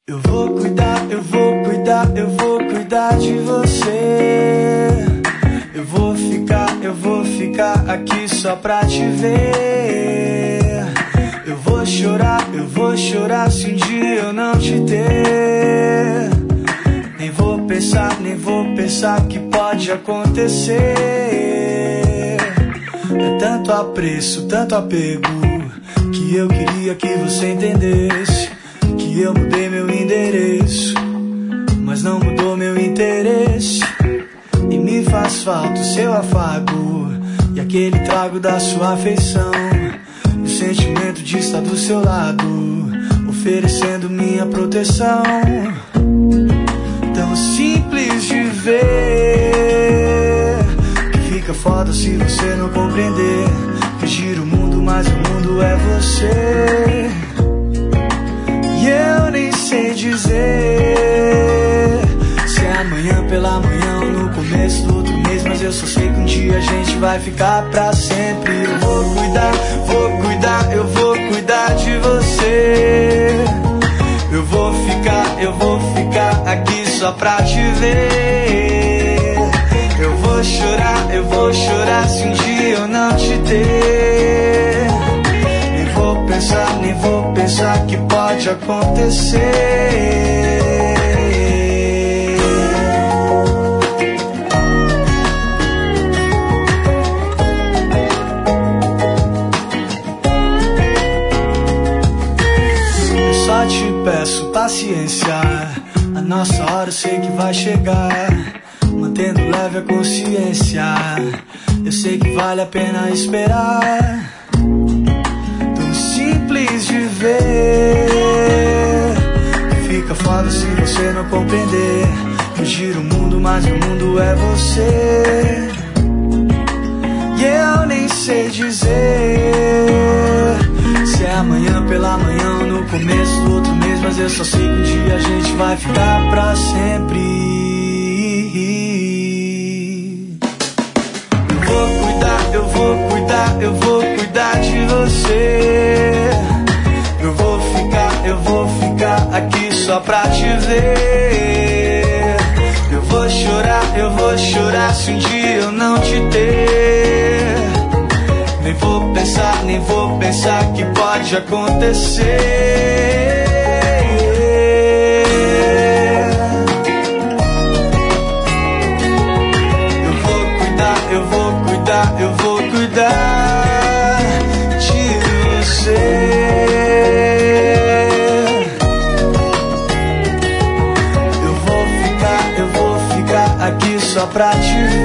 Eu vou cuidar, eu vou cuidar, eu vou cuidar de você. Eu vou ficar aqui só pra te ver. Eu vou chorar se um dia eu não te ter. Nem vou pensar que pode acontecer. É tanto apreço, tanto apego, que eu queria que você entendesse. Que eu mudei meu endereço, mas não mudou meu interesse. E me faz falta o seu afago e aquele trago da sua afeição. E o sentimento de estar do seu lado, oferecendo minha proteção. Tão simples de ver, que fica foda se você não compreender. Que gira o mundo, mas o mundo é você. E eu nem sei dizer se é amanhã pela manhã ou no começo do outro mês, mas eu só sei que um dia a gente vai ficar pra sempre. Eu vou cuidar, eu vou cuidar de você. Eu vou ficar aqui só pra te ver. Eu vou chorar se um dia eu não te ter. Nem vou pensar que pode acontecer. Eu só te peço paciência, a nossa hora eu sei que vai chegar. Mantendo leve a consciência, eu sei que vale a pena esperar. Simples de ver, que fica foda se você não compreender. Que gira o mundo, mas o mundo é você. E eu nem sei dizer se é amanhã pela manhã ou no começo do outro mês, mas eu só sei que um dia a gente vai ficar pra sempre. Eu vou cuidar de você. Eu vou ficar aqui só pra te ver. Eu vou chorar se um dia eu não te ter. Nem vou pensar que pode acontecer. Eu vou cuidar de você. Eu vou ficar aqui só pra te ver.